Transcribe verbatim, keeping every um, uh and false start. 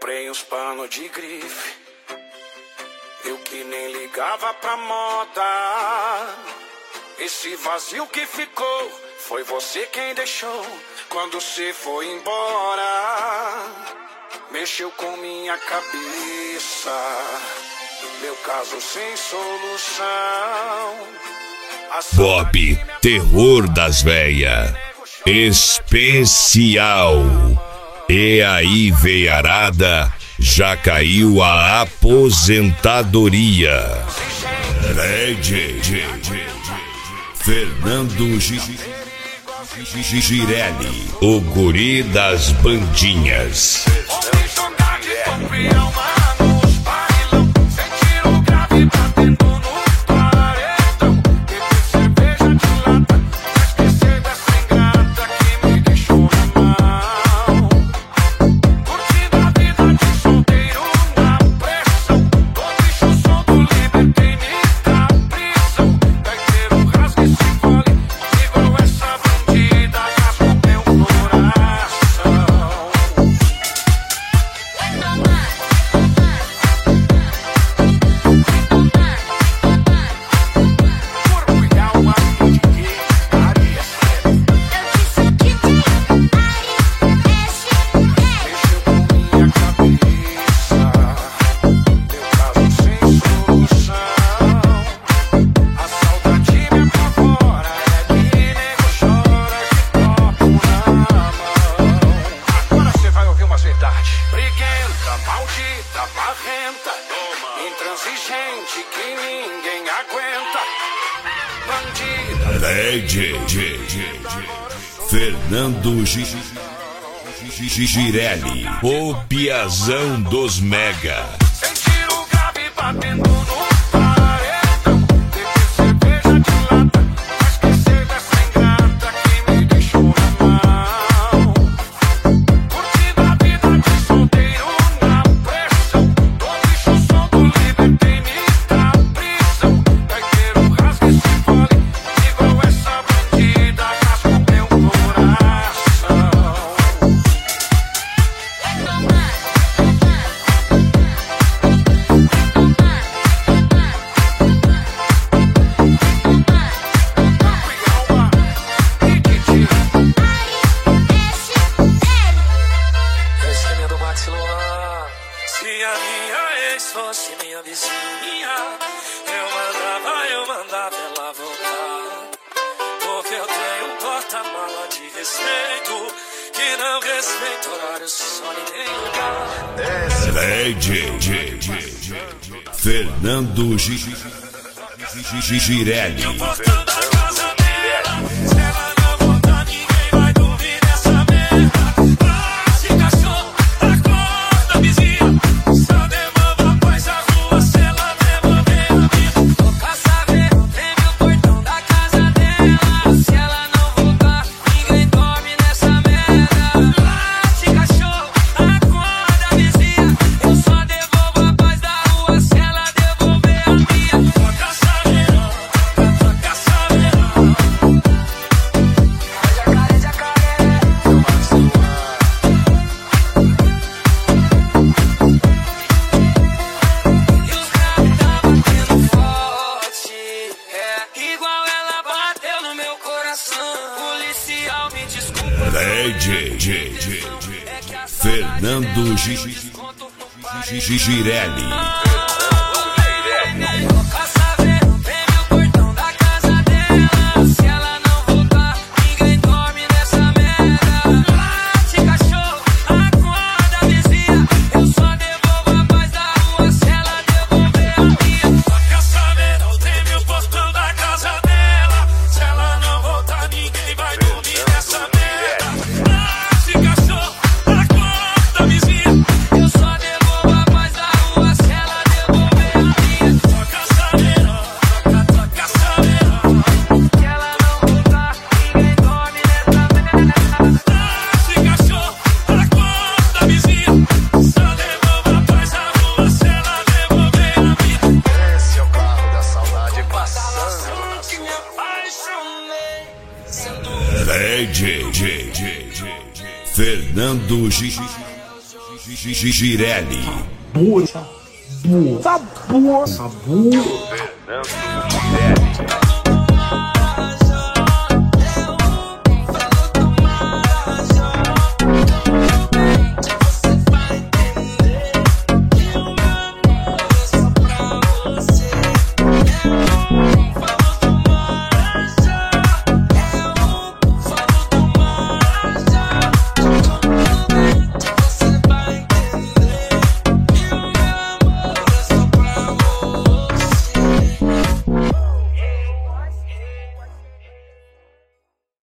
Comprei uns panos de grife, eu que nem ligava pra moda. Esse vazio que ficou, foi você quem deixou quando você foi embora. Mexeu com minha cabeça, meu caso sem solução. Bob, terror das véia, especial. E aí, veiarada, já caiu a aposentadoria. Lady Fernando Girelli, o guri das bandinhas. Intransigente que ninguém aguenta. Lady Fernando Girelli, o piazão dos mega. Sentir o grave batendo no paredão. Beber cerveja de lata, pra esquecer dessa ingrata que me deixou na mão. Curtindo a vida de solteiro na pressão. Do bicho solto, libertei-me da prisão. Gaiteiro rasga esse fole, igual essa bandida, rasga o meu coração. Se a minha ex fosse minha vizinha, eu mandava, eu mandava ela voltar. Porque eu tenho um porta-mala de respeito, que não respeita horário, só nem lugar. Lady Fernando Girelli. O portão da casa dela, se ela não voltar, ninguém vai dormir nessa merda. Se cachorro, acorda, vizinha. Só devolva a paz à rua se ela devolver a vida. Tô caçaveiro, treme o portão da casa dela. Se ela não voltar, ninguém dorme nessa merda. Se cachorro, acorda, vizinha. Eu só devolvo a paz da rua se ela devolver a minha. Tô caçaveirão, tô caçaveirão. Jacaré, jacaré. E os graves tá batendo forte, é igual ela bateu no meu coração. Policial, me desculpa. Lady Fernando Girelli. Tô caçaveiro, treme o portão da casa dela. Se ela não voltar, ninguém dorme nessa merda. Se cachorro, acorda, vizinha. Eu só devolvo a paz da rua se ela devolver a minha. Tô caçaveirão, treme o portão da casa dela. Se ela não voltar, ninguém vai dormir nessa merda. Se cachorro, acorda, vizinha. Eu só devolvo a paz da rua se ela devolver a minha. Tô caçaveirão, tô caçaveirão. Se ela não voltar, ninguém dorme nessa merda. Se cachorro, acorda, vizinha. Só devolva a paz à rua se ela devolver a vida. Esse é o carro da saudade passando. Que me apaixonei. Lady Fernando Girelli. Sabor, sabor, sabor, sabor.